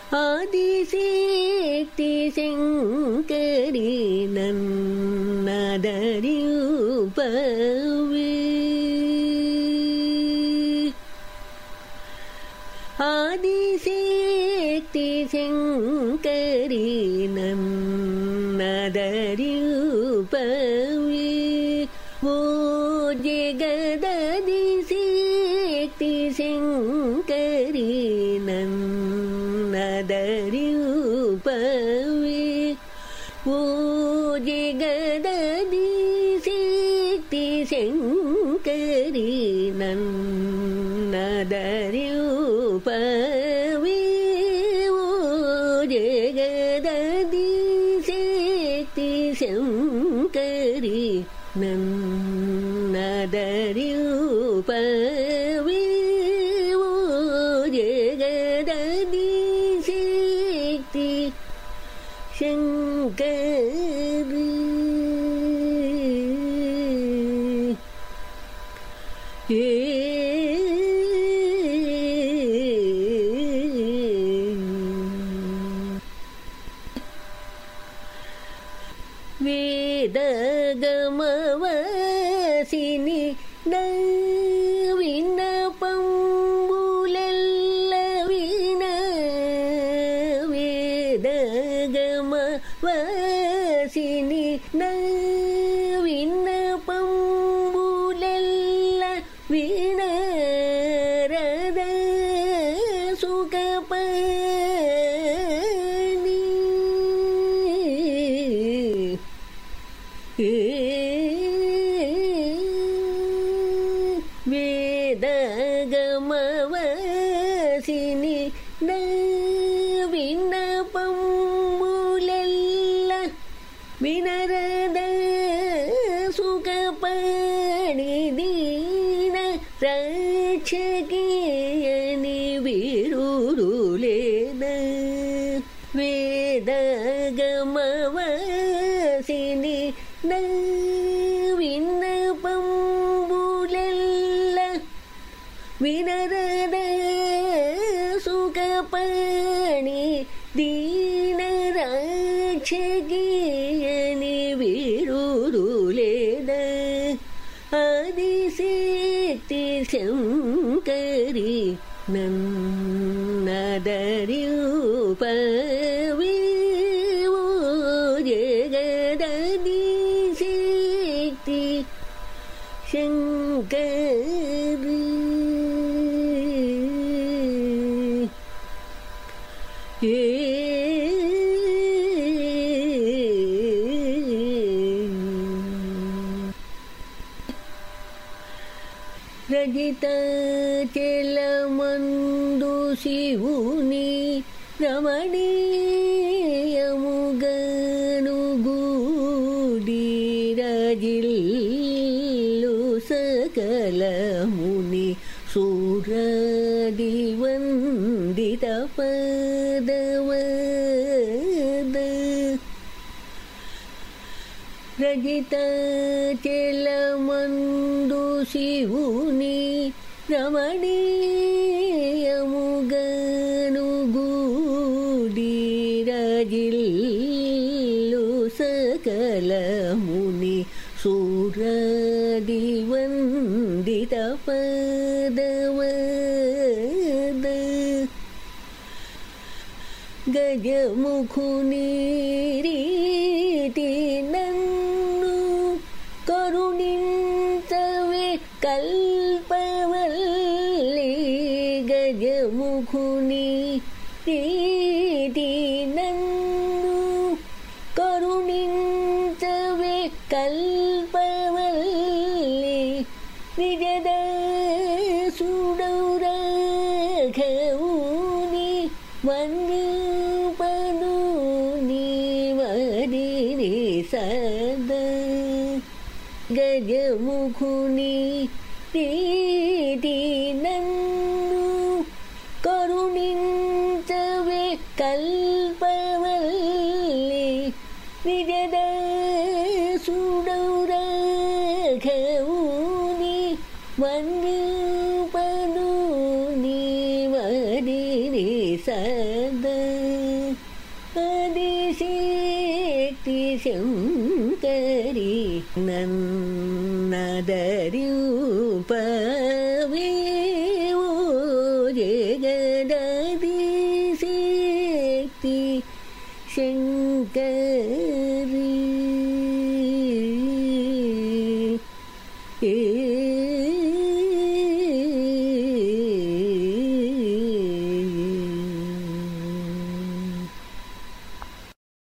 ఆదిశక్తి శంకరి నన్నదరింపవే ఆదిశక్తి శంకరి నన్నదరింపవే ఓ జగదదిశక్తి శంకరి నన్నదరింపవే ఓ జగదదిశక్తి శంకరి నన్నదరింపవే ఓ జగదదిశక్తి శంకరి నన్నదరింపవే ఓ జగదదిశక్తి శంకరి వేదగమవాసిని విన్నపంబులెల్ల విన వేదగమవాసిని విన్నపంబులెల్ల వినరద సుఖపని వేదగమవాసిని విన్నపంబులెల్ల వినరద సుఖపణి దీన రక్షకియని విరుడులేద వేదగమవాసిని విన్నపంబులెల్ల వినరద సుఖపణి దీన రక్షకియని విరుడులేద ఆదిశక్తి శంకరి నన్నదరింపవే ఓ జగదదిశక్తి శంకరి రజితాచలమందు శివుని రమణీయముగనుగూడి రజిల్లు సకలముని సూరది వందిత పదవద రజితాచలమందు శివుని రమణీయముగనుగూడి రజిల్లు సకలముని సూరది వందిత పదవద గజముఖుని రీతి నన్ను కరుణించవే కల్పవల్లి గజముఖుని రీతి నన్ను కరుణించవే కల్పవల్లి నిజదసుడౌరఘవుని వందిపను నీవదిని సద గజముఖుని ప్రీతి నన్ను కరుణించవే కల్పవల్లి నిజదసుడౌరఘవుని వందిపను నీవదిని సద శక్తి శంకరి నన్నదరిపవే ఓ జగదది శక్తి శంకరి